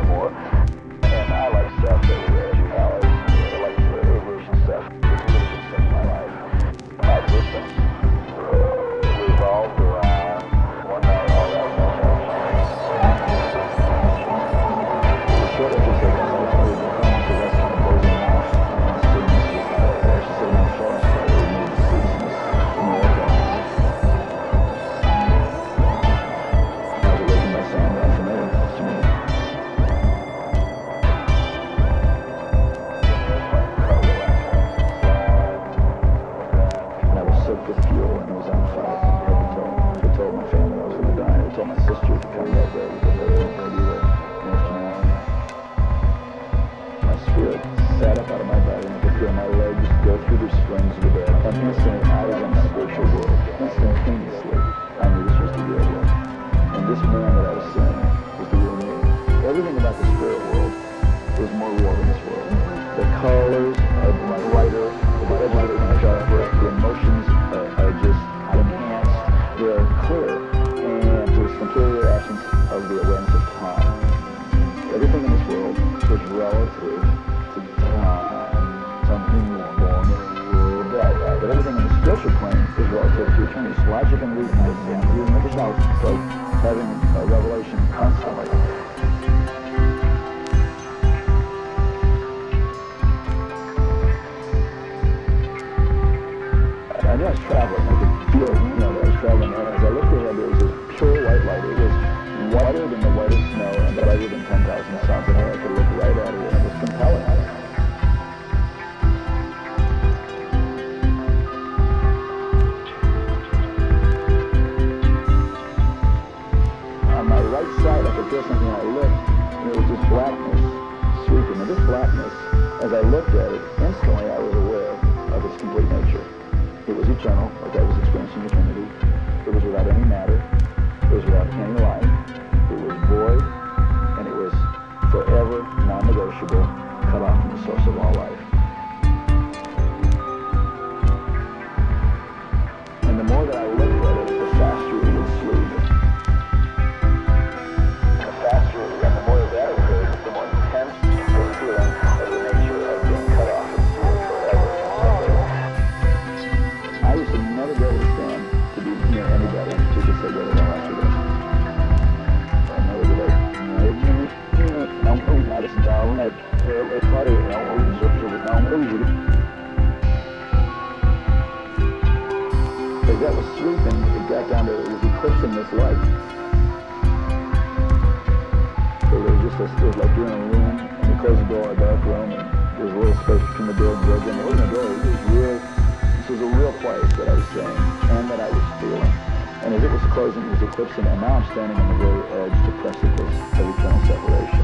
more. And I like stuff that was Alice. I like the aviation stuff. It's really just in my life. My existence revolved around one night all that the short answer is I started to come to rest on the closing off and sitting on the floor and started to move the seriousness in the aircraft. I was awakened by sound unfamiliar to me. And I was soaked with fuel and it was on fire. I told my family I was going to die. I told my sister to come right there because I wasn't going to be there. My spirit sat up out of my body and I could feel my legs go through the springs of the bed. And instantly I was in the spiritual world. Instantaneously, I knew this was the real world. And this man that I was seeing was the real me. Everything about the spirit world was more real than this world. The colors are brighter, the edges are sharper, the emotions are just enhanced, they're clear, and there's completely the absence of the awareness of time. Everything in this world is relative to time. Something was born in the world died. But everything in the spiritual plane is relative to eternity. It's logic and reason. You make it out. It's like having a revelation constantly. I knew I was traveling. I could feel, that I was traveling. And as I looked ahead, there was this pure white light. It was whiter than the whitest snow and brighter than 10,000 suns. And I could look right at it, and it was compelling. On my right side, I could feel something, and I looked, and there was this blackness sweeping. And this blackness, as I looked at it, instantly I was aware of its complete nature. It was eternal, like I was experiencing eternity. It was without any matter. It was without any life. It was void, and it was forever non-negotiable, cut off from the source of all life. And the more that I looked at it, the faster it would sleep. And the faster it got, the more that occurred, the more intense the feeling of the nature of being cut off and sealed forever and separated. I used to never be able to stand to be near anybody to just say, "Go to hell after this." I never did it. Não disse, não, eu parei, não, os outros, não, eu juro. As that was sweeping, it got down to, it was eclipsing this light. So there was just it was like you're in a room, and you close the door, a dark room, and there's a little space between the door and the door, and there wasn't a door, it was real. This was a real place that I was seeing, and that I was feeling. And as it was closing, it was eclipsing, and now I'm standing on the very edge, the precipice of eternal separation.